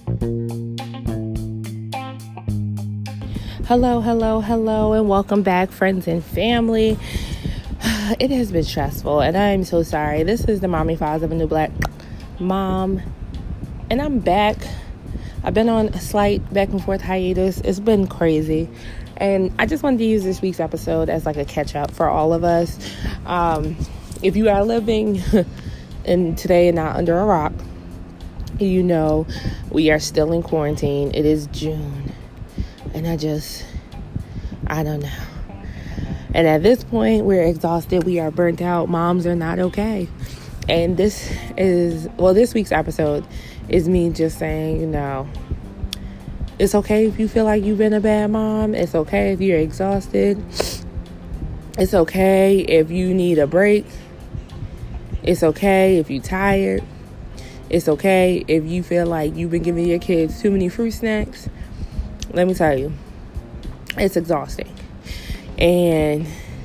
Hello, and welcome back, friends and family. It has been stressful, and I am so sorry. This is the Mommy Files of a New Black Mom, and I'm back. I've been on a slight back and forth hiatus. It's been crazy, and I just wanted to use this week's episode as like a catch-up for all of us. If you are living in today and not under a rock, you know we are still in quarantine. It is June. And I don't know. And at this point, we're exhausted. We are burnt out. Moms are not okay. And this week's episode is me just saying, it's okay if you feel like you've been a bad mom. It's okay if you're exhausted. It's okay if you need a break. It's okay if you're tired. It's okay if you feel like you've been giving your kids too many fruit snacks. Let me tell you, it's exhausting. And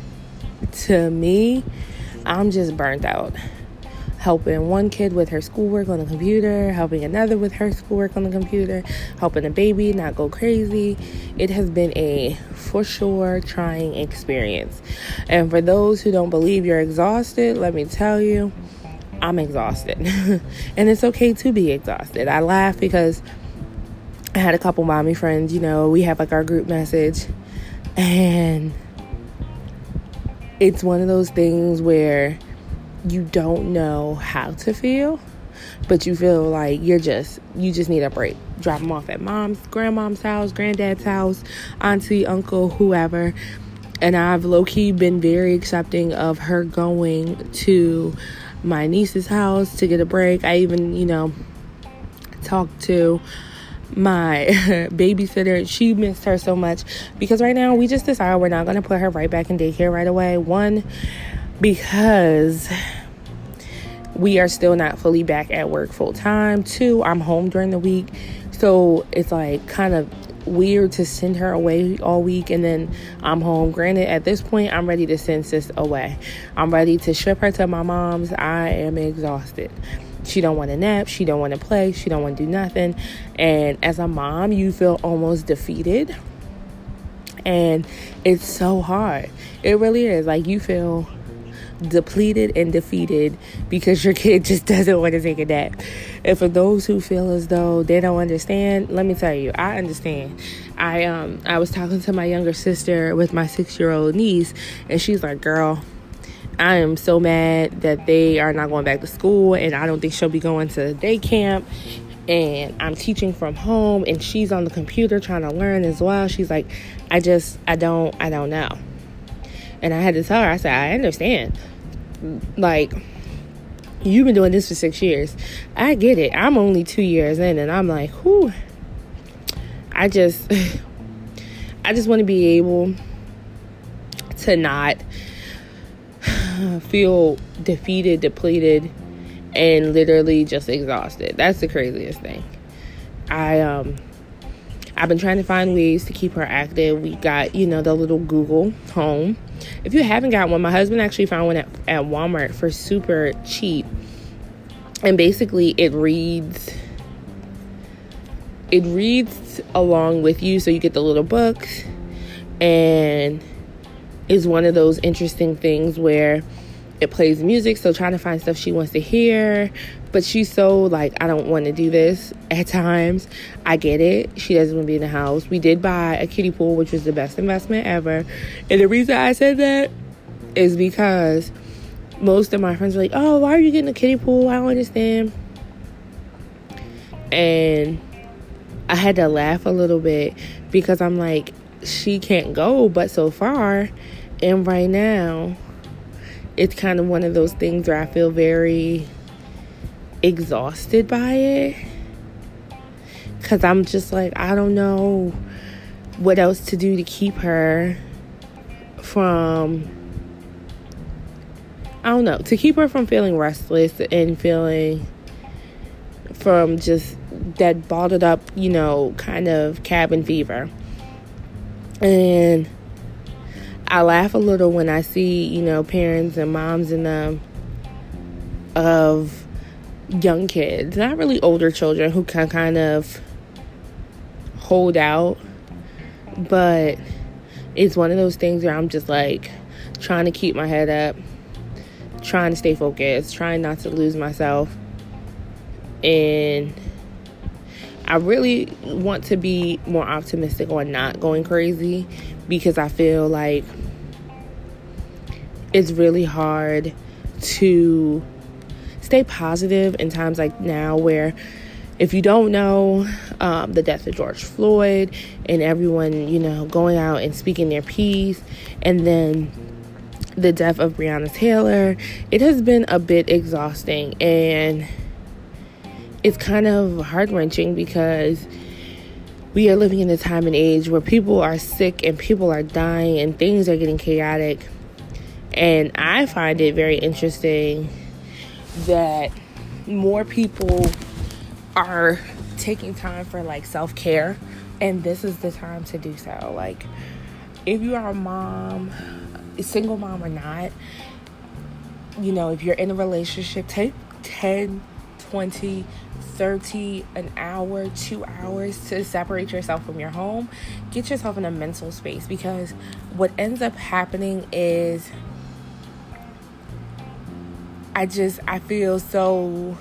to me, I'm just burnt out. Helping one kid with her schoolwork on the computer, helping another with her schoolwork on the computer, helping a baby not go crazy. It has been a, for sure, trying experience. And for those who don't believe you're exhausted, let me tell you, I'm exhausted. And it's okay to be exhausted. I laugh because I had a couple mommy friends, we have like our group message, and it's one of those things where you don't know how to feel, but you feel like you just need a break. Drop them off at mom's, grandmom's house, granddad's house, auntie, uncle, whoever. And I've low-key been very accepting of her going to my niece's house to get a break. I even, talked to my babysitter. She missed her so much because right now we just decided we're not going to put her right back in daycare right away. One, because we are still not fully back at work full time. Two, I'm home during the week, so it's like kind of weird to send her away all week and then I'm home. Granted, at this point, I'm ready to send sis away. I'm ready to ship her to my mom's. I am exhausted. She don't want to nap. She don't want to play. She don't want to do nothing. And as a mom, you feel almost defeated. And it's so hard. It really is. Like, you feel depleted and defeated because your kid just doesn't want to take a nap. And for those who feel as though they don't understand, let me tell you, I understand. I was talking to my younger sister with my 6-year-old niece, and she's like, girl, I am so mad that they are not going back to school, and I don't think she'll be going to day camp, and I'm teaching from home, and she's on the computer trying to learn as well. She's like, I don't know. And I had to tell her, I said, I understand. Like, you've been doing this for 6 years. I get it. I'm only 2 years in, and I'm like, whew. I just want to be able to not feel defeated, depleted, and literally just exhausted. That's the craziest thing. I've been trying to find ways to keep her active. We got, the little Google Home. If you haven't got one, my husband actually found one at Walmart for super cheap. And basically it reads along with you, so you get the little books, and is one of those interesting things where it plays music, so trying to find stuff she wants to hear, but she's so like, I don't want to do this at times. I get it. She doesn't want to be in the house. We did buy a kiddie pool, which was the best investment ever. And the reason I said that is because most of my friends are like, oh, why are you getting a kiddie pool? I don't understand. And I had to laugh a little bit because I'm like, she can't go but so far. And right now, it's kind of one of those things where I feel very exhausted by it. Because I'm just like, I don't know what else to do to keep her from, to keep her from feeling restless and feeling from just that bottled up, kind of cabin fever. And I laugh a little when I see, parents and moms and them of young kids, not really older children, who can kind of pulled out, but it's one of those things where I'm just like trying to keep my head up, trying to stay focused, trying not to lose myself. And I really want to be more optimistic on not going crazy, because I feel like it's really hard to stay positive in times like now, where if you don't know the death of George Floyd and everyone, going out and speaking their piece, and then the death of Breonna Taylor, it has been a bit exhausting, and it's kind of heart-wrenching, because we are living in a time and age where people are sick and people are dying and things are getting chaotic. And I find it very interesting that more people are taking time for like self-care, and this is the time to do so. Like, if you are a mom, a single mom or not, if you're in a relationship, take 10, 20, 30, an hour, 2 hours to separate yourself from your home. Get yourself in a mental space, because what ends up happening is I feel so,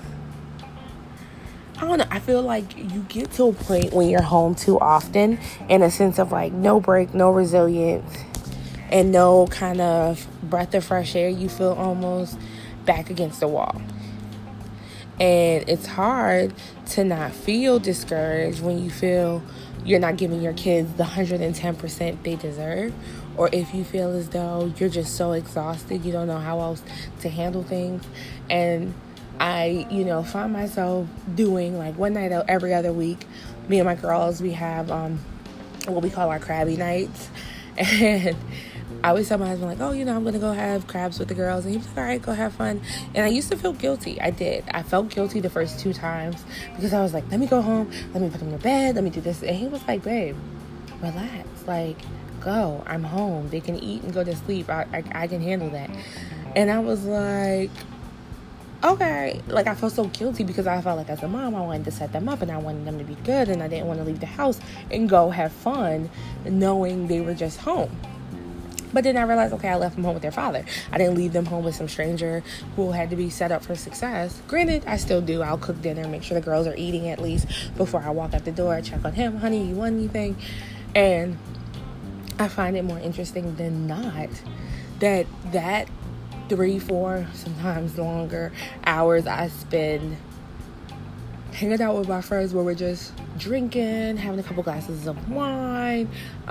I don't know, I feel like you get to a point when you're home too often, in a sense of like no break, no resilience, and no kind of breath of fresh air. You feel almost back against the wall. And it's hard to not feel discouraged when you feel you're not giving your kids the 110% they deserve, or if you feel as though you're just so exhausted, you don't know how else to handle things. And I, find myself doing like one night out every other week. Me and my girls, we have what we call our crabby nights. And I always tell my husband, like, I'm going to go have crabs with the girls. And he was like, all right, go have fun. And I used to feel guilty. I did. I felt guilty the first 2 times, because I was like, let me go home. Let me put them to bed. Let me do this. And he was like, babe, relax. Like, go. I'm home. They can eat and go to sleep. I can handle that. And I was like, okay. Like, I felt so guilty, because I felt like as a mom, I wanted to set them up and I wanted them to be good. And I didn't want to leave the house and go have fun knowing they were just home. But then I realized, okay, I left them home with their father. I didn't leave them home with some stranger who had to be set up for success. Granted, I still do. I'll cook dinner, make sure the girls are eating at least before I walk out the door. I check on him. Honey, you want anything? And I find it more interesting than not that 3, 4, sometimes longer hours I spend hanging out with my friends, where we're just drinking, having a couple glasses of wine,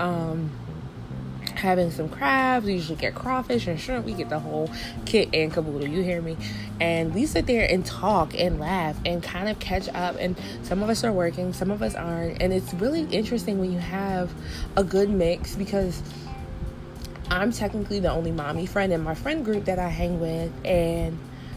having some crabs. We usually get crawfish and shrimp. We get the whole kit and caboodle, you hear me? And we sit there and talk and laugh and kind of catch up. And some of us are working, some of us aren't. And it's really interesting when you have a good mix, because I'm technically the only mommy friend in my friend group that I hang with. And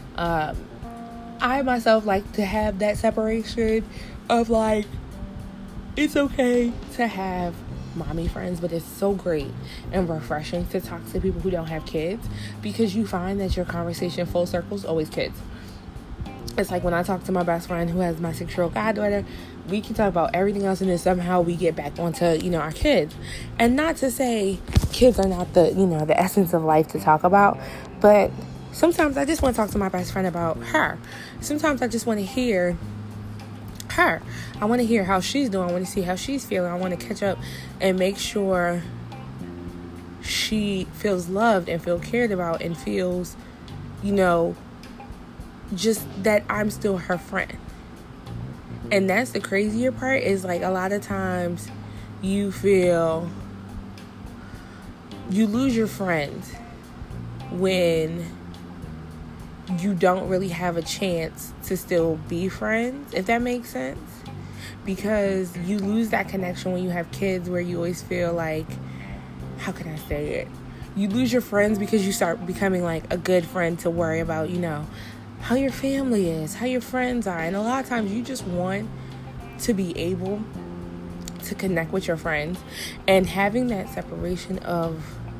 I myself like to have that separation of like, it's okay to have mommy friends, but it's so great and refreshing to talk to people who don't have kids, because you find that your conversation full circle is always kids. It's like when I talk to my best friend who has my 6-year-old goddaughter, we can talk about everything else, and then somehow we get back onto our kids. And not to say kids are not the the essence of life to talk about, but sometimes I just want to talk to my best friend about her. Sometimes I just want to hear her. I want to hear how she's doing. I want to see how she's feeling. I want to catch up and make sure she feels loved and feel cared about and feels, just that I'm still her friend. And that's the crazier part, is like a lot of times you feel you lose your friends when you don't really have a chance to still be friends, if that makes sense. Because you lose that connection when you have kids, where you always feel like, how can I say it? You lose your friends because you start becoming like a good friend to worry about, how your family is, how your friends are. And a lot of times you just want to be able to connect with your friends. And having that separation of,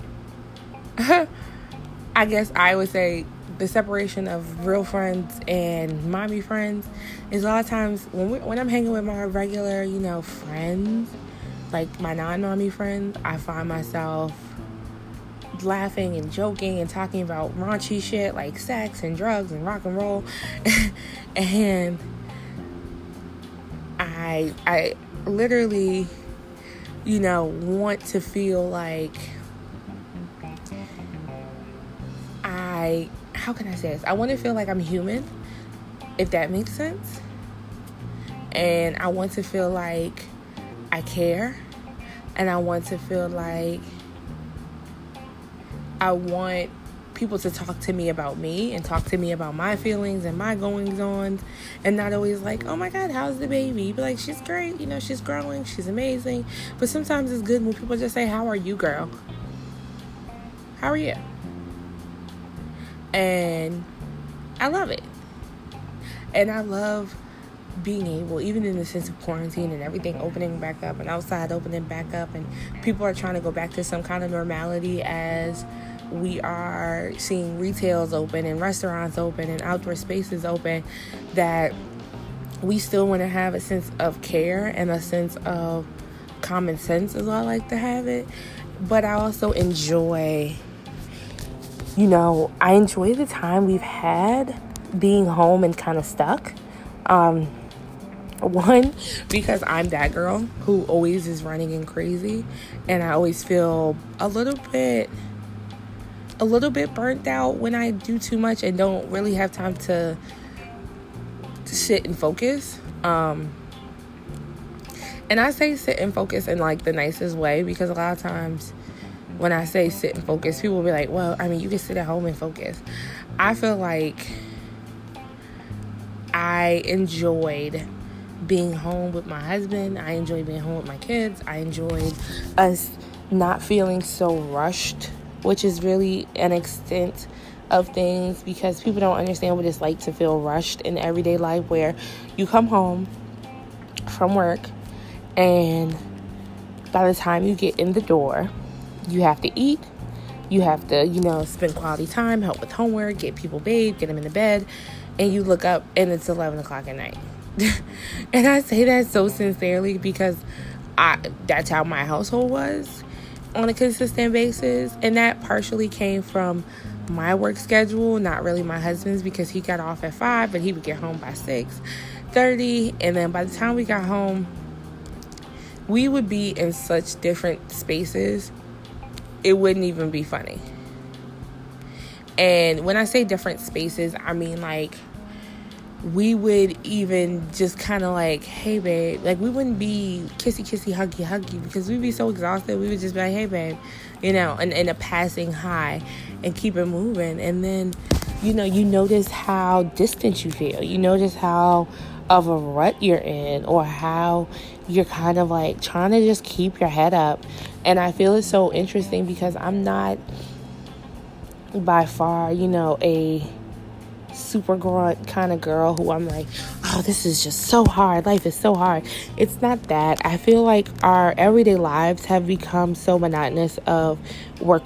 I guess I would say, the separation of real friends and mommy friends is a lot of times when I'm hanging with my regular, friends, like my non-normie friends, I find myself laughing and joking and talking about raunchy shit like sex and drugs and rock and roll. And I literally, want to feel like how can I say this? I want to feel like I'm human, if that makes sense. And I want to feel like I care. And I want to feel like I want people to talk to me about me and talk to me about my feelings and my goings-on, and not always like, oh my God, how's the baby? Be like, she's great, she's growing, she's amazing. But sometimes it's good when people just say, how are you, girl? How are you? And I love it. And I love being able, even in the sense of quarantine and everything opening back up and outside opening back up, and people are trying to go back to some kind of normality as we are seeing retails open and restaurants open and outdoor spaces open, that we still want to have a sense of care and a sense of common sense, as I like to have it. But I also enjoy, I enjoy the time we've had being home and kind of stuck. One, because I'm that girl who always is running and crazy, and I always feel a little bit burnt out when I do too much and don't really have time to sit and focus. And I say sit and focus in like the nicest way, because a lot of times when I say sit and focus, people will be like, well, I mean, you can sit at home and focus. I feel like I enjoyed being home with my husband. I enjoyed being home with my kids. I enjoyed us not feeling so rushed, which is really an extent of things, because people don't understand what it's like to feel rushed in everyday life, where you come home from work and by the time you get in the door, you have to eat, you have to, spend quality time, help with homework, get people bathed, get them into bed, and you look up and it's 11 o'clock at night. And I say that so sincerely, because that's how my household was on a consistent basis. And that partially came from my work schedule, not really my husband's, because he got off at 5, but he would get home by 6:30. And then by the time we got home, we would be in such different spaces, it wouldn't even be funny. And when I say different spaces, I mean like we would even just kind of like, hey babe, like we wouldn't be kissy huggy because we'd be so exhausted. We would just be like, hey babe, and in a passing hi and keep it moving. And then you notice how distant you feel. You notice how of a rut you're in, or how you're kind of like trying to just keep your head up. And I feel it's so interesting, because I'm not by far, a super grunt kind of girl who I'm like, oh, this is just so hard. Life is so hard. It's not that. I feel like our everyday lives have become so monotonous of work.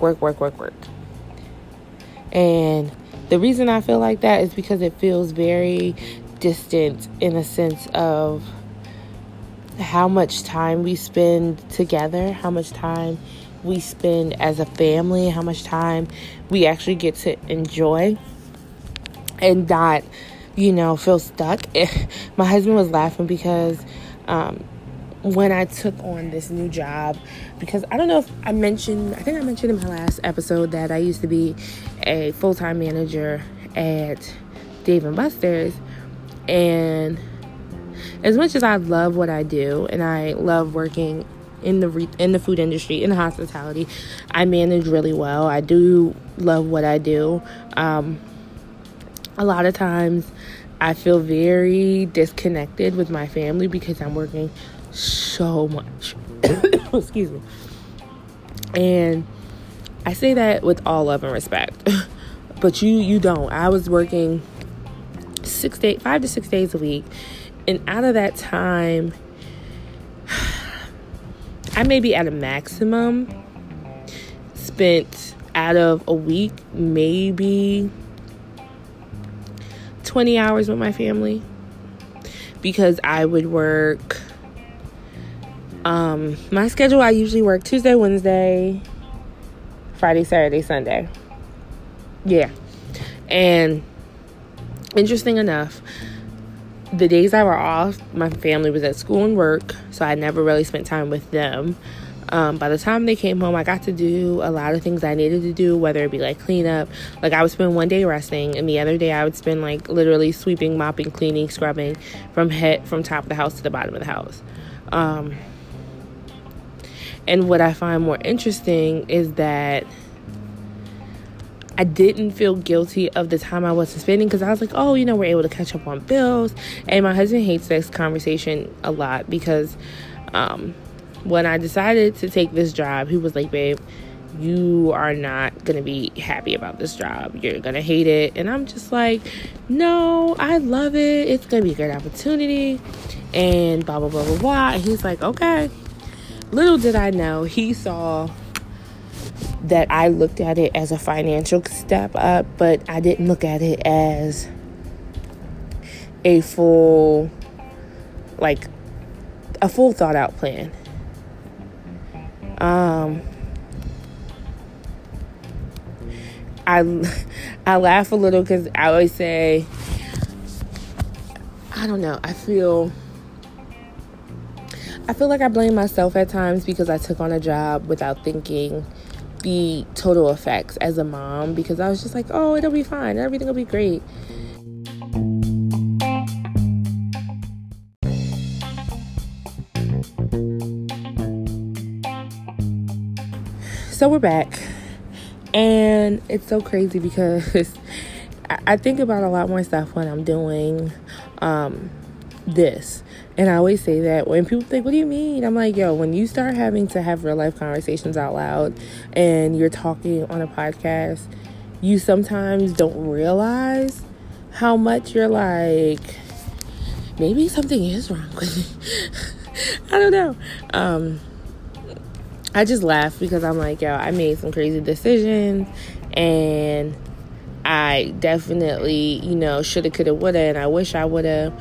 And the reason I feel like that is because it feels very distant in a sense of how much time we spend together, how much time we spend as a family, how much time we actually get to enjoy and not, feel stuck. My husband was laughing because when I took on this new job, because I don't know if I mentioned in my last episode that I used to be a full-time manager at Dave & Buster's. And as much as I love what I do, and I love working in the food industry, in hospitality, I manage really well. I do love what I do. A lot of times I feel very disconnected with my family because I'm working so much. Excuse me. And I say that with all love and respect. But you don't. I was working 5 to 6 days a week. And out of that time, I may be at a maximum spent out of a week, maybe 20 hours with my family, because I would work My schedule, I usually work Tuesday, Wednesday, Friday, Saturday, Sunday. Yeah. And interesting enough, the days I were off, my family was at school and work, so I never really spent time with them. By the time they came home, I got to do a lot of things I needed to do, whether it be like clean up. Like I would spend one day resting, and the other day I would spend like literally sweeping, mopping, cleaning, scrubbing from top of the house to the bottom of the house. And what I find more interesting is that I didn't feel guilty of the time I wasn't spending, because I was like, oh, we're able to catch up on bills. And my husband hates this conversation a lot because when I decided to take this job, he was like, babe, you are not going to be happy about this job. You're going to hate it. And I'm just like, no, I love it. It's going to be a great opportunity. And blah, blah, blah, blah, blah. And he's like, okay. Little did I know, he saw that I looked at it as a financial step up, but I didn't look at it as a full thought out plan. I laugh a little because I always say, I don't know, I feel like I blame myself at times because I took on a job without thinking the total effects as a mom, because I was just like, oh, it'll be fine, everything will be great. So we're back, and it's so crazy because I think about a lot more stuff when I'm doing this. And I always say that when people think, what do you mean? I'm like, yo, when you start having to have real life conversations out loud and you're talking on a podcast, you sometimes don't realize how much you're like, maybe something is wrong with me. I don't know. I just laugh because I'm like, yo, I made some crazy decisions, and I definitely, shoulda, coulda, woulda, and I wish I woulda.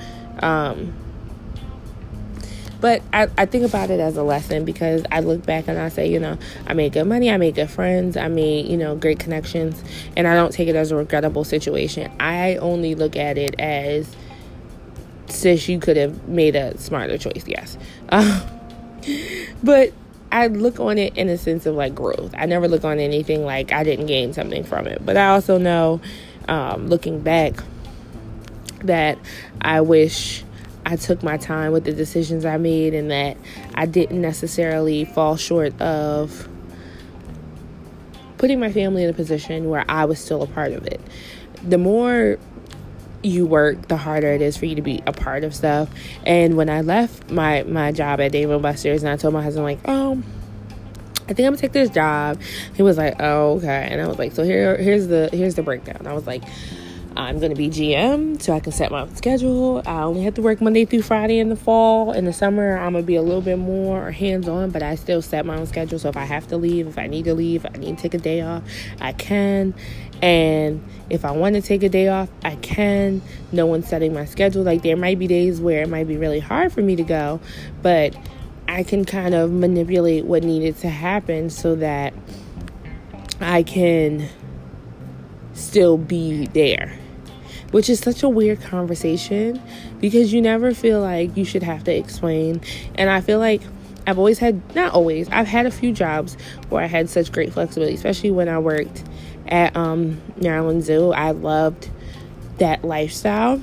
But I think about it as a lesson, because I look back and I say, I made good money, I made good friends, I made, great connections, and I don't take it as a regrettable situation. I only look at it as, sis, you could have made a smarter choice, yes. But I look on it in a sense of like growth. I never look on anything like I didn't gain something from it. But I also know, looking back, that I wish I took my time with the decisions I made, and that I didn't necessarily fall short of putting my family in a position where I was still a part of it. The more you work, the harder it is for you to be a part of stuff. And when I left my job at Dave & Buster's, and I told my husband, like, oh, I think I'm gonna take this job, he was like, oh, okay. And I was like, so here's the breakdown. I was like, I'm going to be GM so I can set my schedule. I only have to work Monday through Friday in the fall. In the summer, I'm going to be a little bit more hands-on, but I still set my own schedule. So if I have to leave, if I need to leave, I need to take a day off, I can. And if I want to take a day off, I can. No one's setting my schedule. Like, there might be days where it might be really hard for me to go, but I can kind of manipulate what needed to happen so that I can still be there. Which is such a weird conversation, because you never feel like you should have to explain. And I feel like I've had a few jobs where I had such great flexibility, especially when I worked at Maryland Zoo. I loved that lifestyle.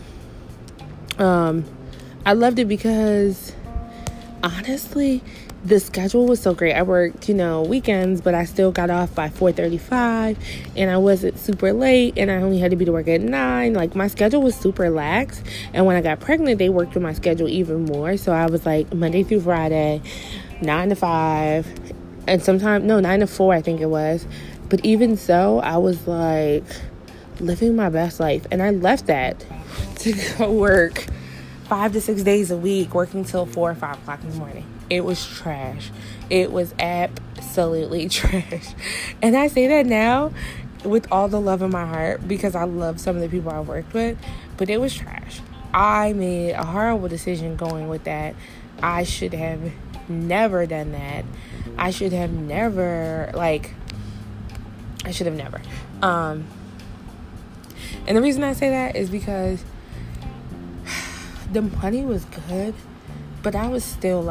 I loved it because, honestly, the schedule was so great. I worked, weekends, but I still got off by 4:35, and I wasn't super late, and I only had to be to work at 9. Like, my schedule was super lax. And when I got pregnant, they worked with my schedule even more. So I was like Monday through Friday, 9 to 5, and sometimes, 9 to 4, I think it was. But even so, I was like living my best life. And I left that to go work 5 to 6 days a week, working till 4 or 5 o'clock in the morning. It was trash. It was absolutely trash. And I say that now with all the love in my heart, because I love some of the people I worked with, but it was trash. I made a horrible decision going with that. I should have never done that. I should have never. And the reason I say that is because the money was good, but I was still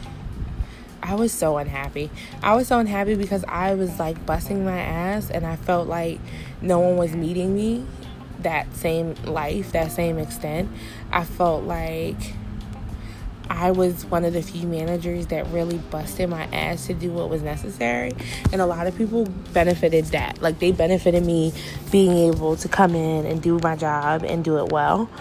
I was so unhappy. I was so unhappy because I was busting my ass, and I felt like no one was meeting me that same extent. I felt like I was one of the few managers that really busted my ass to do what was necessary. And a lot of people benefited that. They benefited me being able to come in and do my job and do it well.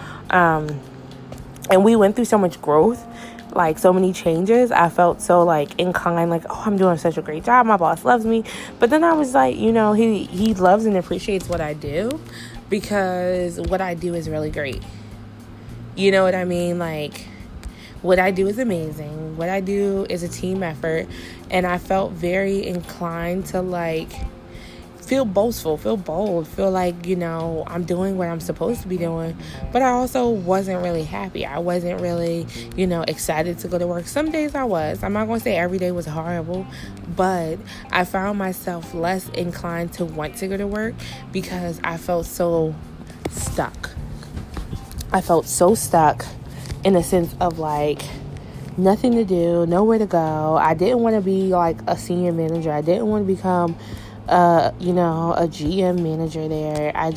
And we went through so much growth, so many changes. I felt so inclined, oh, I'm doing such a great job. My boss loves me. But then I was he loves and appreciates what I do, because what I do is really great. You know what I mean? What I do is amazing. What I do is a team effort. And I felt very inclined to feel boastful, feel bold, feel I'm doing what I'm supposed to be doing. But I also wasn't really happy. I wasn't really, excited to go to work. Some days I was. I'm not going to say every day was horrible, but I found myself less inclined to want to go to work because I felt so stuck. I felt so stuck in a sense of nothing to do, nowhere to go. I didn't want to be a senior manager. I didn't want to become a GM manager there. I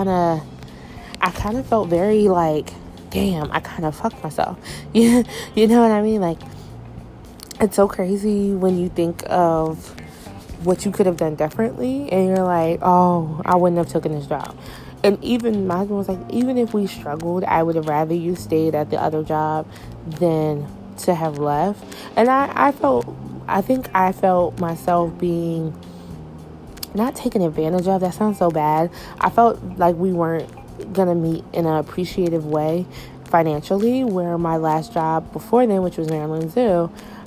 kind of felt very damn, I kind of fucked myself. You know what I mean? It's so crazy when you think of what you could have done differently, and you're oh, I wouldn't have taken this job. And even my husband was even if we struggled, I would have rather you stayed at the other job than to have left. And I think I felt myself being not taken advantage of. That sounds so bad. I felt like we weren't going to meet in an appreciative way financially, where my last job before then, which was Maryland Zoo,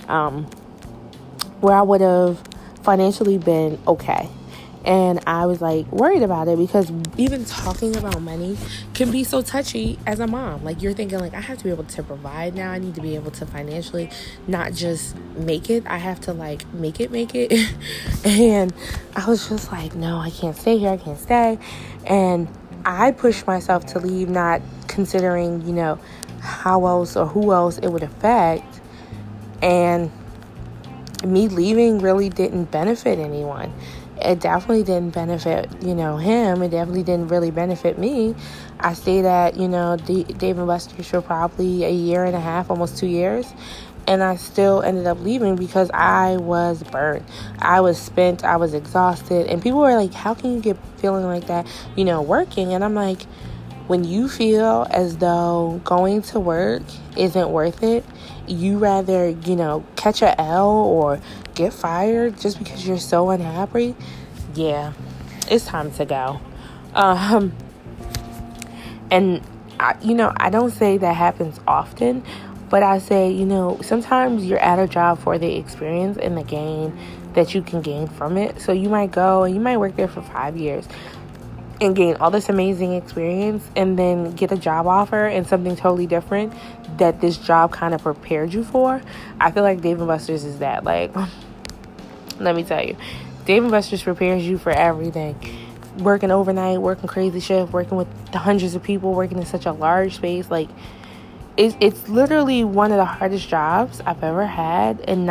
where I would have financially been okay. And I was worried about it, because even talking about money can be so touchy as a mom. You're thinking I have to be able to provide now. I need to be able to financially not just make it. I have to make it. And I was just no, I can't stay here. I can't stay. And I pushed myself to leave, not considering, how else or who else it would affect. And me leaving really didn't benefit anyone. It definitely didn't benefit, him. It definitely didn't really benefit me. I stayed at, Dave & Buster's for probably a year and a half, almost 2 years. And I still ended up leaving because I was burnt. I was spent. I was exhausted. And people were how can you get feeling like that, working? And I'm when you feel as though going to work isn't worth it, you rather, catch a L or get fired just because you're so unhappy, yeah, it's time to go. And I don't say that happens often, but I say, sometimes you're at a job for the experience and the gain that you can gain from it. So you might go and you might work there for 5 years and gain all this amazing experience, and then get a job offer and something totally different that this job kind of prepared you for. I feel like Dave & Buster's is that. Let me tell you, Dave & Buster's prepares you for everything. Working overnight, working crazy shift, working with the hundreds of people, working in such a large space. It's literally one of the hardest jobs I've ever had, and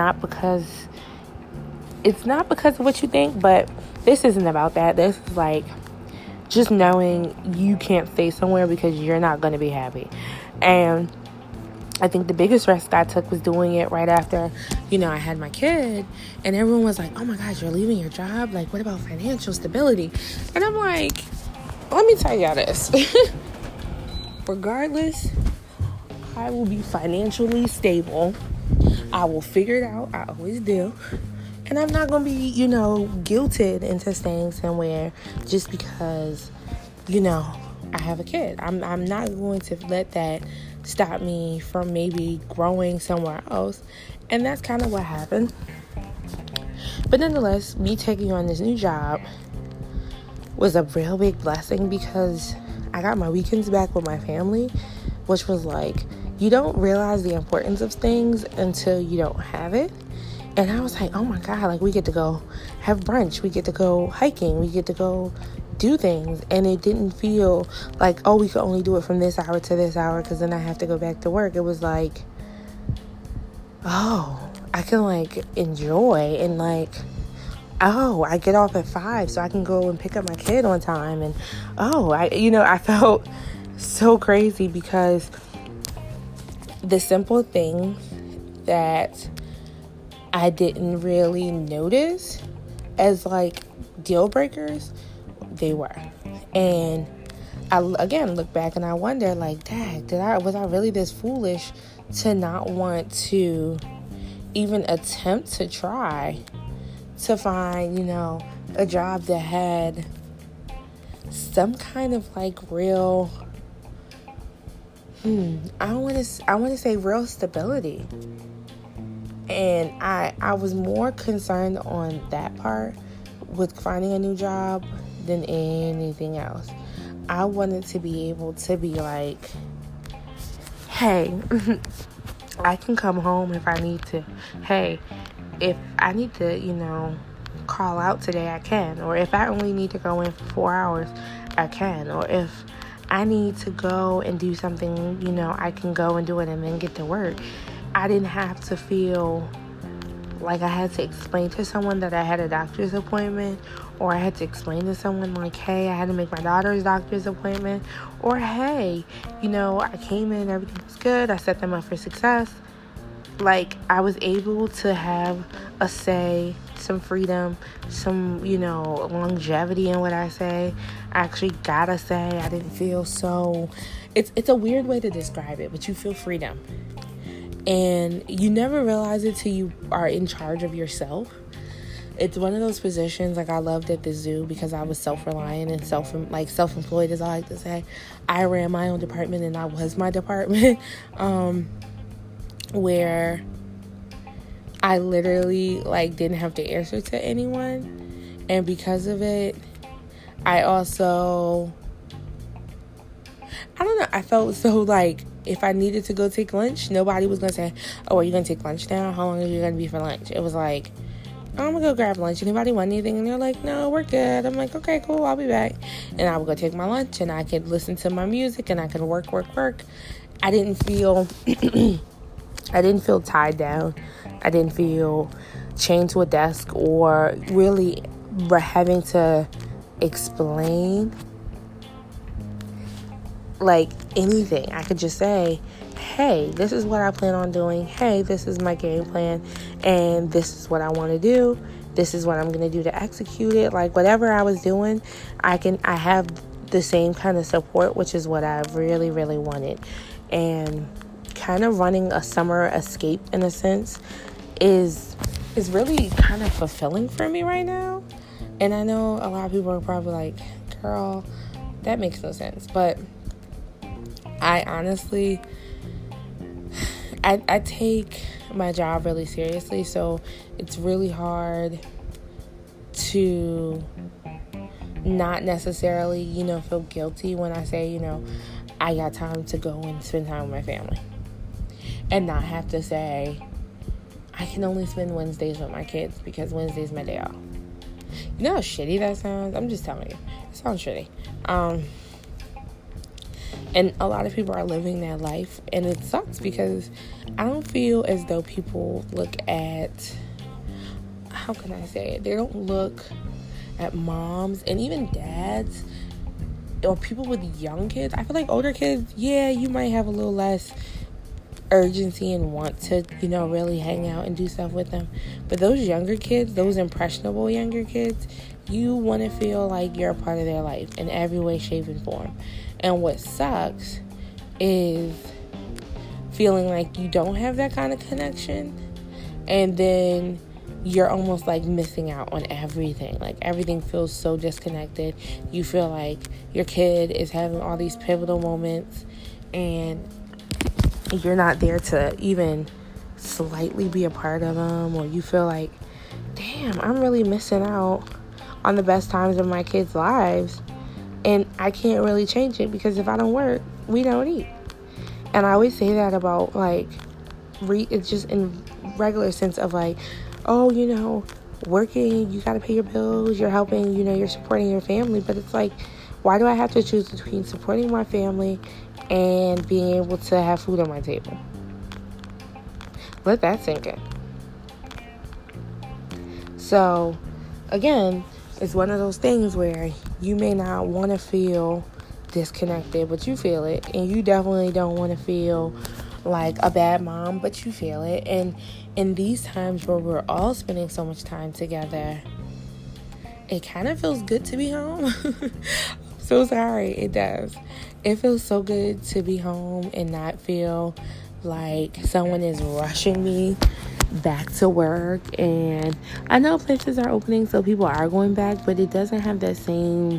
it's not because of what you think, but this isn't about that. This is just knowing you can't stay somewhere because you're not going to be happy. And I think the biggest risk I took was doing it right after, I had my kid, and everyone was oh my gosh, you're leaving your job? What about financial stability? And I'm let me tell y'all this. Regardless, I will be financially stable. I will figure it out. I always do. And I'm not going to be, guilted into staying somewhere just because, I have a kid. I'm not going to let that stop me from maybe growing somewhere else. And that's kind of what happened. But nonetheless, me taking on this new job was a real big blessing, because I got my weekends back with my family. which was like, you don't realize the importance of things until you don't have it. And I was like, oh my God, like we get to go have brunch, we get to go hiking, we get to go do things. And it didn't feel like, oh, we could only do it from this hour to this hour because then I have to go back to work. It was like, oh, I can like enjoy, and like, oh, I get off at 5 so I can go and pick up my kid on time. And I felt so crazy because the simple things that I didn't really notice as like deal breakers, they were. And I again look back and I wonder, like, dang, was I really this foolish to not want to even attempt to try to find, a job that had some kind of like real, I want to say real stability. And I was more concerned on that part with finding a new job than anything else. I wanted to be able to be like, hey, I can come home if I need to. Hey, if I need to, call out today, I can. Or if I only need to go in for 4 hours, I can. Or if I need to go and do something, I can go and do it and then get to work. I didn't have to feel like I had to explain to someone that I had a doctor's appointment, or I had to explain to someone like, hey, I had to make my daughter's doctor's appointment, or hey, I came in, everything was good, I set them up for success. Like, I was able to have a say, some freedom, some, longevity in what I say. I actually got a say. I didn't feel so, it's a weird way to describe it, but you feel freedom. And you never realize it till you are in charge of yourself. It's one of those positions, like I loved at the zoo because I was self-reliant and self-employed, as I like to say. I ran my own department and I was my department, where I literally didn't have to answer to anyone. And because of it, I also, I don't know, I felt so if I needed to go take lunch, nobody was going to say, oh, are you going to take lunch now? How long are you going to be for lunch? It was like, I'm going to go grab lunch. Anybody want anything? And they're like, no, we're good. I'm like, okay, cool, I'll be back. And I would go take my lunch and I could listen to my music and I could work. I didn't feel tied down. I didn't feel chained to a desk or really having to explain anything. I could just say, hey, this is what I plan on doing. Hey, this is my game plan, and this is what I want to do. This is what I'm going to do to execute it. Whatever I was doing, I have the same kind of support, which is what I really, really wanted. And kind of running a summer escape, in a sense, is really kind of fulfilling for me right now. And I know a lot of people are probably like, girl, that makes no sense. But I honestly, I take my job really seriously, so it's really hard to not necessarily, feel guilty when I say, I got time to go and spend time with my family. And not have to say, I can only spend Wednesdays with my kids because Wednesday's my day off. You know how shitty that sounds? I'm just telling you. It sounds shitty. And a lot of people are living that life, and it sucks because I don't feel as though people look at, how can I say it? They don't look at moms and even dads or people with young kids. I feel like older kids, yeah, you might have a little less urgency and want to, really hang out and do stuff with them. But those younger kids, those impressionable younger kids, you want to feel like you're a part of their life in every way, shape, and form. And what sucks is feeling like you don't have that kind of connection, and then you're almost missing out on everything. Everything feels so disconnected. You feel like your kid is having all these pivotal moments, and you're not there to even slightly be a part of them, or you feel like, damn, I'm really missing out on the best times of my kids' lives. And I can't really change it because if I don't work, we don't eat. And I always say that about, like, it's just in regular sense of, like, oh, working, you got to pay your bills, you're helping, you're supporting your family. But it's like, why do I have to choose between supporting my family and being able to have food on my table? Let that sink in. So, again, it's one of those things where you may not want to feel disconnected, but you feel it. And you definitely don't want to feel like a bad mom, but you feel it. And in these times where we're all spending so much time together, it kind of feels good to be home. So sorry, it does. It feels so good to be home and not feel like someone is rushing me back to work. And I know places are opening, so people are going back, but it doesn't have that same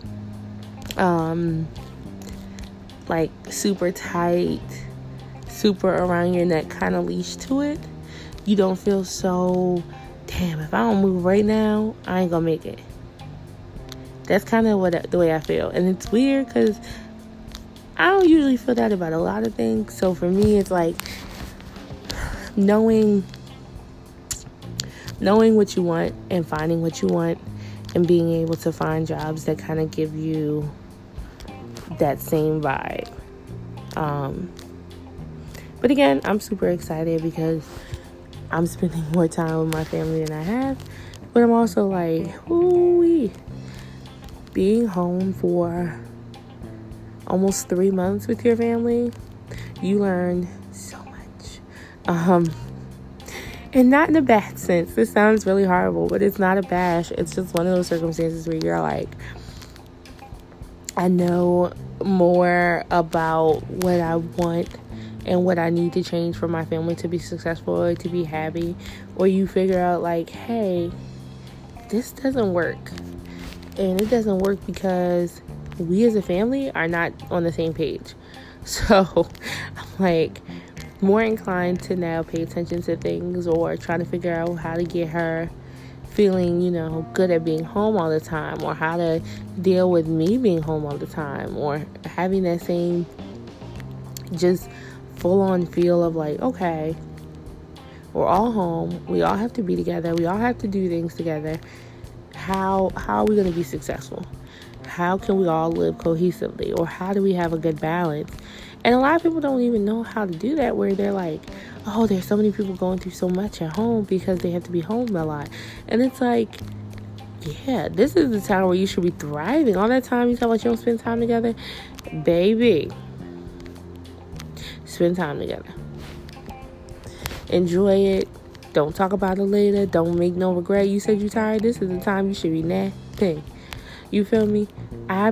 like super tight, super around your neck kind of leash to it. You don't feel so, damn, if I don't move right now, I ain't gonna make it. That's kind of the way I feel. And it's weird because I don't usually feel that about a lot of things. So for me, it's like knowing what you want and finding what you want and being able to find jobs that kind of give you that same vibe. But again, I'm super excited because I'm spending more time with my family than I have. But I'm also like, ooh-wee. Being home for almost 3 months with your family, you learn so much. And not in a bad sense. This sounds really horrible, but it's not a bash. It's just one of those circumstances where you're like, I know more about what I want and what I need to change for my family to be successful or to be happy. Or you figure out like, hey, this doesn't work. And it doesn't work because we as a family are not on the same page. So I'm like more inclined to now pay attention to things or try to figure out how to get her feeling, good at being home all the time, or how to deal with me being home all the time, or having that same just full-on feel of like, okay, we're all home, we all have to be together, we all have to do things together. How are we going to be successful? How can we all live cohesively? Or how do we have a good balance? And a lot of people don't even know how to do that, where they're like, oh, there's so many people going through so much at home because they have to be home a lot. And it's like, yeah, this is the time where you should be thriving. All that time you talk about you don't spend time together, baby, spend time together. Enjoy it. Don't talk about it later. Don't make no regret. You said you're tired. This is the time you should be napping. You feel me? I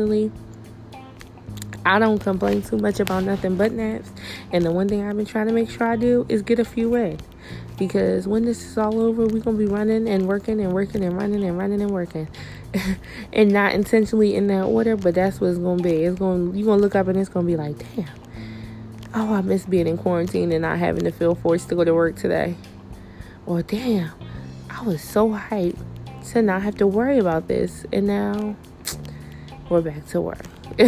don't complain too much about nothing but naps. And the one thing I've been trying to make sure I do is get a few in. Because when this is all over, we're going to be running and working and working and running and running and working. And not intentionally in that order, but that's what it's going to be. You're going to look up and it's going to be like, damn. Oh, I miss being in quarantine and not having to feel forced to go to work today. Or damn, I was so hyped to not have to worry about this. And now we're back to work.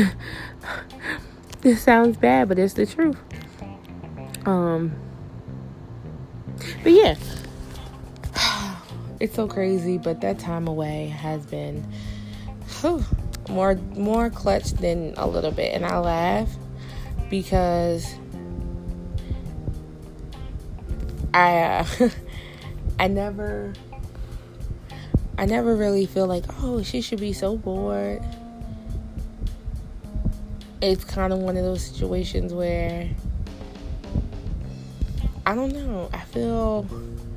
This sounds bad, but it's the truth. But yeah, it's so crazy. But that time away has been more clutch than a little bit. And I laugh because I never really feel like, oh, she should be so bored. It's kind of one of those situations where, I don't know, I feel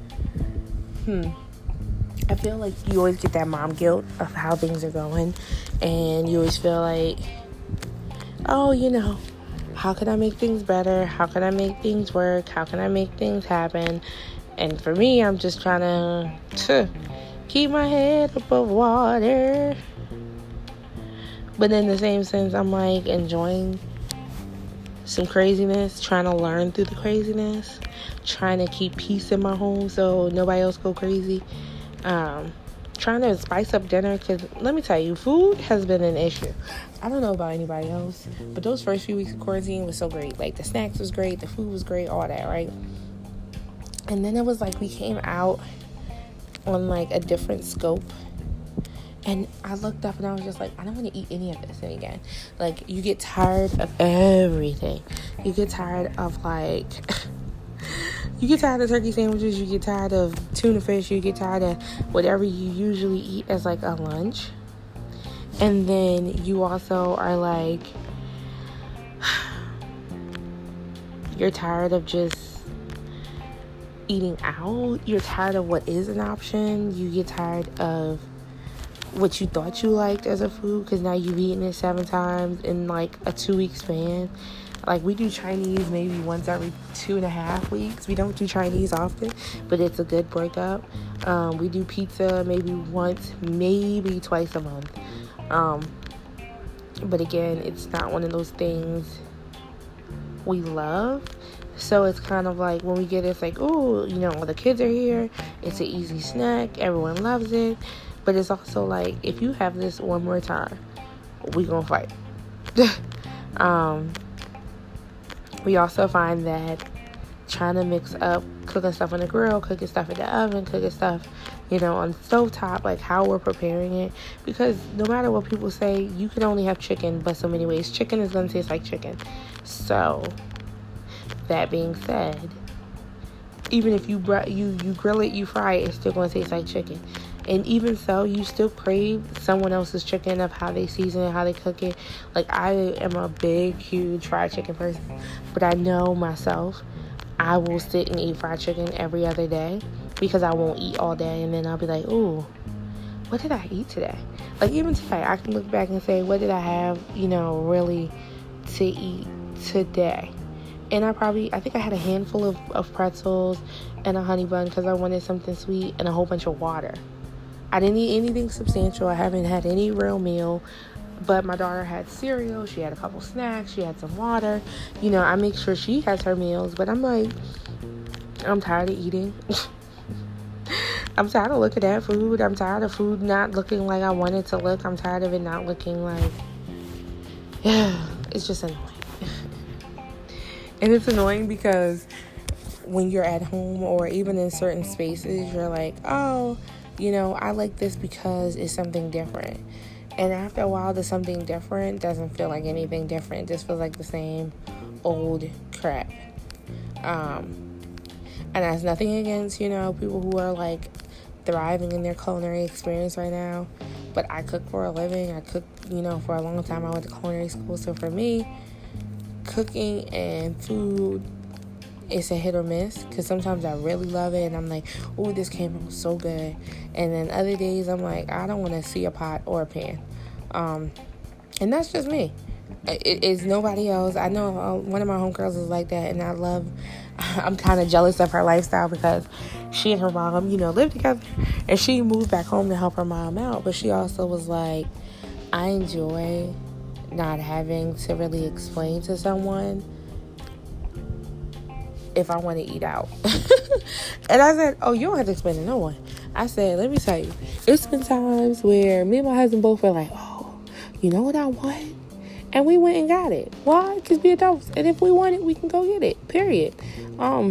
like you always get that mom guilt of how things are going, and you always feel like, oh, how can I make things better? How can I make things work? How can I make things happen? And for me, I'm just trying to keep my head above water. But in the same sense, I'm like enjoying some craziness, trying to learn through the craziness, trying to keep peace in my home so nobody else go crazy. trying to spice up dinner, because let me tell you, food has been an issue. I don't know about anybody else, but those first few weeks of quarantine was so great. Like, the snacks was great, the food was great, all that, right? And then it was like we came out on like a different scope, and I looked up and I was just like, I don't want to eat any of this again. Like, you get tired of everything. You get tired of like you get tired of turkey sandwiches, you get tired of tuna fish, you get tired of whatever you usually eat as like a lunch. And then you also are like, you're tired of just eating out. You're tired of what is an option. You get tired of what you thought you liked as a food, because now you've eaten it 7 times in like a 2-week span. Like, we do Chinese maybe once every 2.5 weeks. We don't do Chinese often, but it's a good breakup. We do pizza maybe once, maybe twice a month. But again, it's not one of those things we love. So it's kind of like, when we get it, it's like, oh, you know, the kids are here. It's an easy snack. Everyone loves it. But it's also like, if you have this one more time, we gonna fight. We also find that trying to mix up cooking stuff on the grill, cooking stuff in the oven, cooking stuff, you know, on the stovetop, like how we're preparing it. Because no matter what people say, you can only have chicken but so many ways. Chicken is going to taste like chicken. So, that being said, even if you grill it, you fry it, it's still going to taste like chicken. And even so, you still crave someone else's chicken, of how they season it, how they cook it. Like, I am a big, huge fried chicken person. But I know myself, I will sit and eat fried chicken every other day, because I won't eat all day. And then I'll be like, ooh, what did I eat today? Like, even today, I can look back and say, what did I have, you know, really to eat today? And I think I had a handful of pretzels and a honey bun, because I wanted something sweet, and a whole bunch of water. I didn't eat anything substantial. I haven't had any real meal. But my daughter had cereal. She had a couple snacks. She had some water. You know, I make sure she has her meals. But I'm like, I'm tired of eating. I'm tired of looking at food. I'm tired of food not looking like I want it to look. I'm tired of it not looking like... it's just annoying. And it's annoying because when you're at home, or even in certain spaces, you're like, oh, you know, I like this because it's something different. And after a while, the something different doesn't feel like anything different. It just feels like the same old crap. And that's nothing against, you know, people who are like thriving in their culinary experience right now. But I cook for a living. I cooked, you know, for a long time. I went to culinary school. So for me, cooking and food, it's a hit or miss, because sometimes I really love it and I'm like, oh, this came out so good. And then other days I'm like, I don't want to see a pot or a pan. And that's just me. It's nobody else. I know one of my homegirls is like that, and I'm kind of jealous of her lifestyle, because she and her mom, you know, live together, and she moved back home to help her mom out. But she also was like, I enjoy not having to really explain to someone if I want to eat out. And I said, oh, you don't have to explain to no one. I said, let me tell you, it's been times where me and my husband both were like, oh, you know what I want? And we went and got it. Why? Because we're adults. And if we want it, we can go get it. Period. But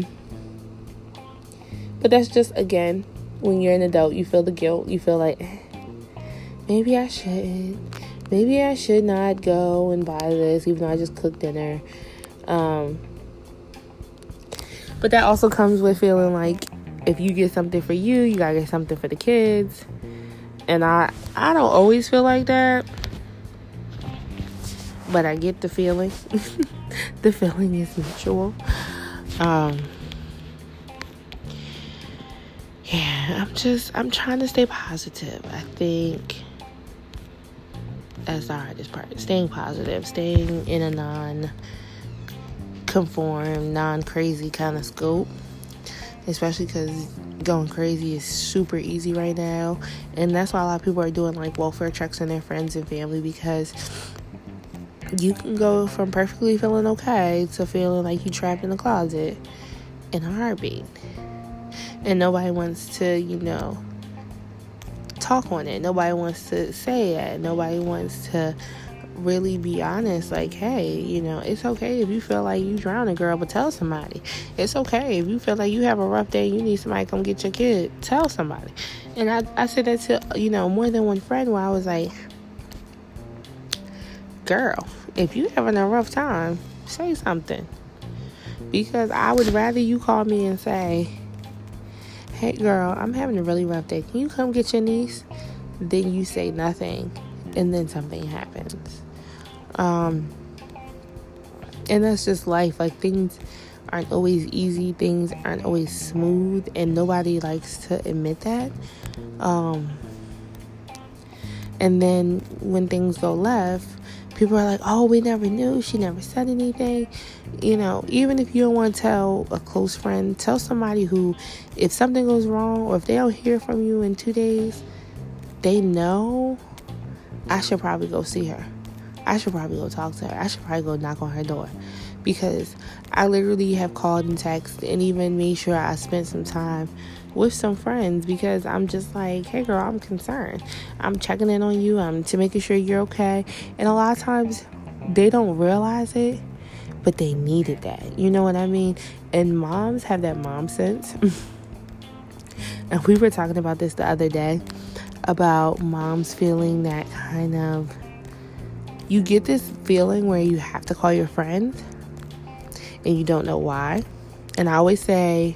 that's just, again, when you're an adult, you feel the guilt. You feel like, maybe I shouldn't. Maybe I should not go and buy this, even though I just cooked dinner. But that also comes with feeling like, if you get something for you, you gotta get something for the kids. And I don't always feel like that, but I get the feeling. The feeling is mutual. I'm trying to stay positive. I think that's the hardest part. Staying positive, staying in a non-conform, non-crazy kind of scope. Especially because going crazy is super easy right now. And that's why a lot of people are doing like welfare checks on their friends and family, because you can go from perfectly feeling okay to feeling like you're trapped in a closet in a heartbeat. And nobody wants to, you know, talk on it. Nobody wants to say it. Nobody wants to really be honest. Like, hey, it's okay if you feel like you drowning, girl, but tell somebody. It's okay if you feel like you have a rough day and you need somebody to come get your kid. Tell somebody. And I said that to, more than one friend where I was like, girl, if you having a rough time, say something. Because I would rather you call me and say, hey, girl, I'm having a really rough day. Can you come get your niece? Then you say nothing, and then something happens. And that's just life. Like, things aren't always easy. Things aren't always smooth, and nobody likes to admit that. And then when things go left, people are like, oh, we never knew. She never said anything. Even if you don't want to tell a close friend, tell somebody who, if something goes wrong or if they don't hear from you in 2 days, they know I should probably go see her. I should probably go talk to her. I should probably go knock on her door. Because I literally have called and texted and even made sure I spent some time with some friends, because I'm just like, hey girl, I'm concerned. I'm checking in on you. I'm to making sure you're okay. And a lot of times they don't realize it, but they needed that. You know what I mean? And moms have that mom sense. And we were talking about this the other day, about moms feeling that kind of, you get this feeling where you have to call your friend and you don't know why. And I always say,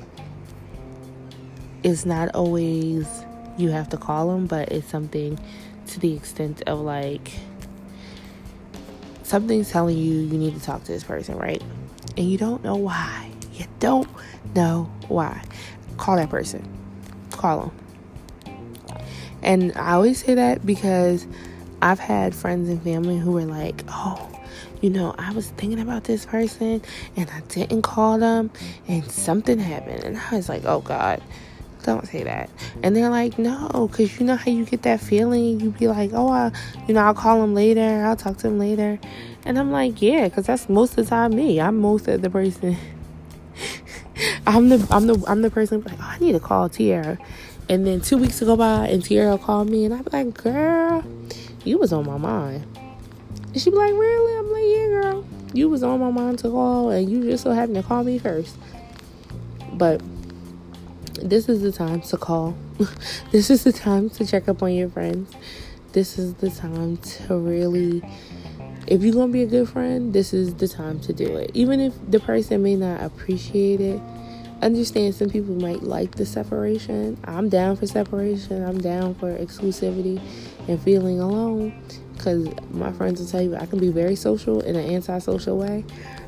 it's not always you have to call them, but it's something to the extent of like, something's telling you need to talk to this person, right? And you don't know why. You don't know why. Call that person. Call them. And I always say that because I've had friends and family who were like, oh, I was thinking about this person and I didn't call them and something happened. And I was like, oh God, don't say that. And they're like, no, because you know how you get that feeling. You be like, oh, I'll call them later. I'll talk to them later. And I'm like, yeah, because that's most of the time me. I'm most of the person. I'm the person like, oh, I need to call Tiara. And then 2 weeks go by and Tiara called me and I be like, girl, you was on my mind. And she be like, really? I'm like, yeah, girl, you was on my mind to call and you just so happened to call me first. But this is the time to call. This is the time to check up on your friends. This is the time to really, if you're going to be a good friend, this is the time to do it. Even if the person may not appreciate it, understand some people might like the separation. I'm down for separation. I'm down for exclusivity and feeling alone, because my friends will tell you I can be very social in an antisocial way.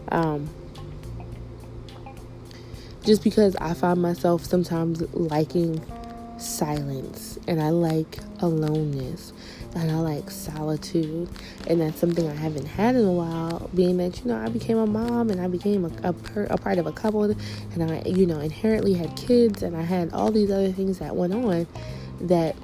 Just because I find myself sometimes liking silence, and I like aloneness, and I like solitude, and that's something I haven't had in a while, being that, I became a mom, and I became a part of a couple, and I, inherently had kids, and I had all these other things that went on, that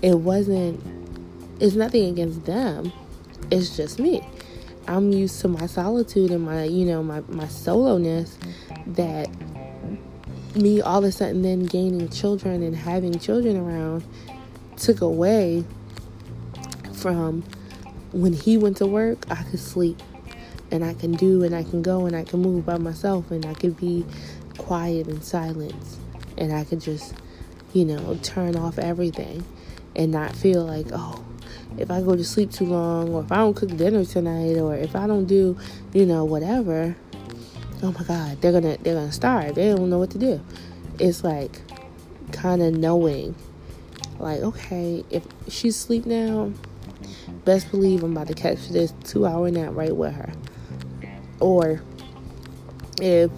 it's nothing against them, it's just me. I'm used to my solitude and my, my soloness, that me all of a sudden then gaining children and having children around took away from when he went to work. I could sleep and I can do and I can go and I can move by myself and I could be quiet and silence and I could just turn off everything and not feel like, oh, if I go to sleep too long, or if I don't cook dinner tonight, or if I don't do whatever, oh my God, they're gonna starve. They don't know what to do. It's like kind of knowing, like, okay, if she's asleep now, best believe I'm about to catch this 2-hour nap right with her. Or if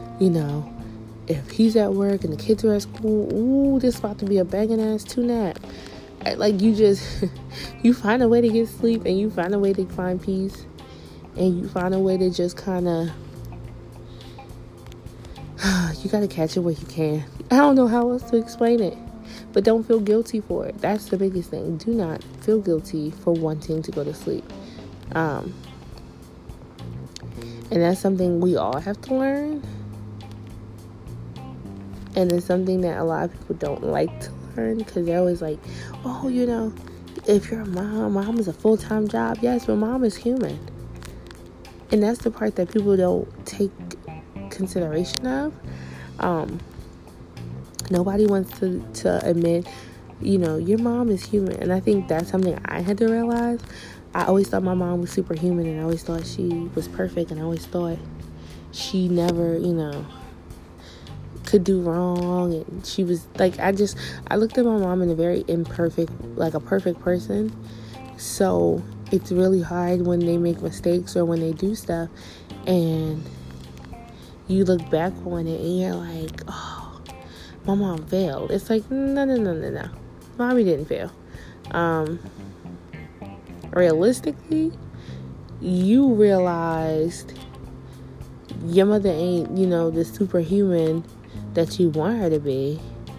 he's at work and the kids are at school, ooh, this about to be a banging ass 2 nap. Like, you just you find a way to get sleep, and you find a way to find peace, and you find a way to just kind of you gotta catch it where you can. I don't know how else to explain it, but don't feel guilty for it. That's the biggest thing. Do not feel guilty for wanting to go to sleep, and that's something we all have to learn, and it's something that a lot of people don't like to learn. learn, because they're always like, oh, if you're a mom is a full-time job. Yes, but mom is human. And that's the part that people don't take consideration of. Nobody wants to admit, your mom is human. And I think that's something I had to realize. I always thought my mom was superhuman, and I always thought she was perfect, and I always thought she never, could do wrong. And she was like, I looked at my mom in a very imperfect, like a perfect person. So it's really hard when they make mistakes or when they do stuff and you look back on it and you're like, oh, my mom failed. It's like, no. Mommy didn't fail. Realistically, you realized your mother ain't, the superhuman that you want her to be.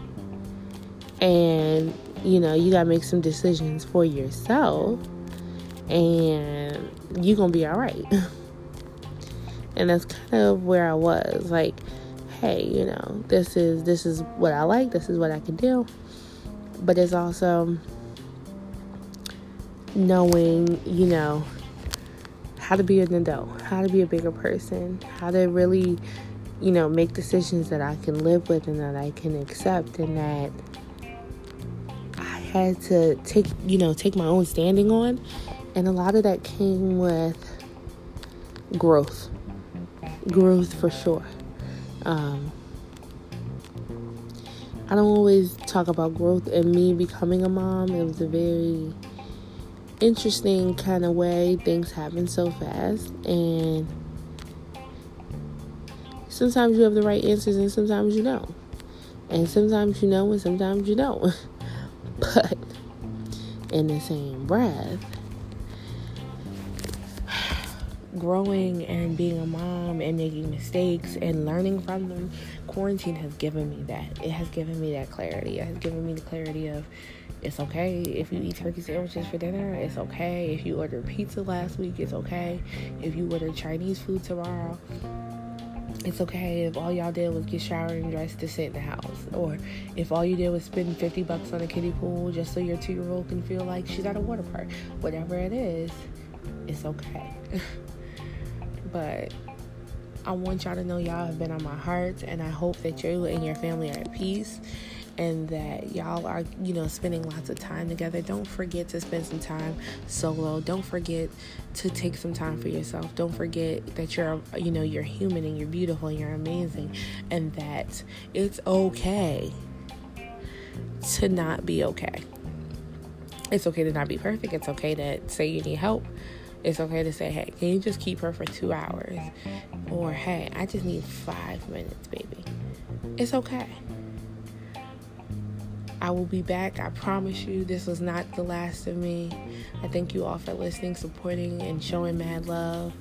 And, you gotta make some decisions for yourself. And you're gonna be alright. And that's kind of where I was. Like, hey, this is what I like. This is what I can do. But it's also knowing, how to be an adult, how to be a bigger person, how to really, make decisions that I can live with and that I can accept, and that I had to take my own standing on. And a lot of that came with growth for sure. I don't always talk about growth and me becoming a mom. It was a very interesting kind of way. Things happen so fast, and sometimes you have the right answers and sometimes you don't, and sometimes you know and sometimes you don't. But in the same breath, growing and being a mom and making mistakes and learning from them, quarantine has given me that. It has given me that clarity. It has given me the clarity of, it's okay if you eat turkey sandwiches for dinner. It's okay if you ordered pizza last week. It's okay if you ordered Chinese food tomorrow. It's okay if all y'all did was get showered and dressed to sit in the house. Or if all you did was spend $50 on a kiddie pool just so your 2-year-old can feel like she's at a water park. Whatever it is, it's okay. But I want y'all to know y'all have been on my heart, and I hope that you and your family are at peace, and that y'all are, spending lots of time together. Don't forget to spend some time solo. Don't forget to take some time for yourself. Don't forget that you're human and you're beautiful and you're amazing, and that it's okay to not be okay. It's okay to not be perfect. It's okay to say you need help. It's okay to say, hey, can you just keep her for 2 hours? Or, hey, I just need 5 minutes, baby. It's okay. I will be back. I promise you this was not the last of me. I thank you all for listening, supporting, and showing mad love.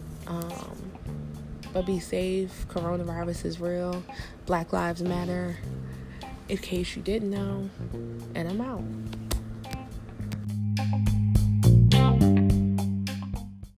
But be safe. Coronavirus is real. Black Lives Matter. In case you didn't know. And I'm out.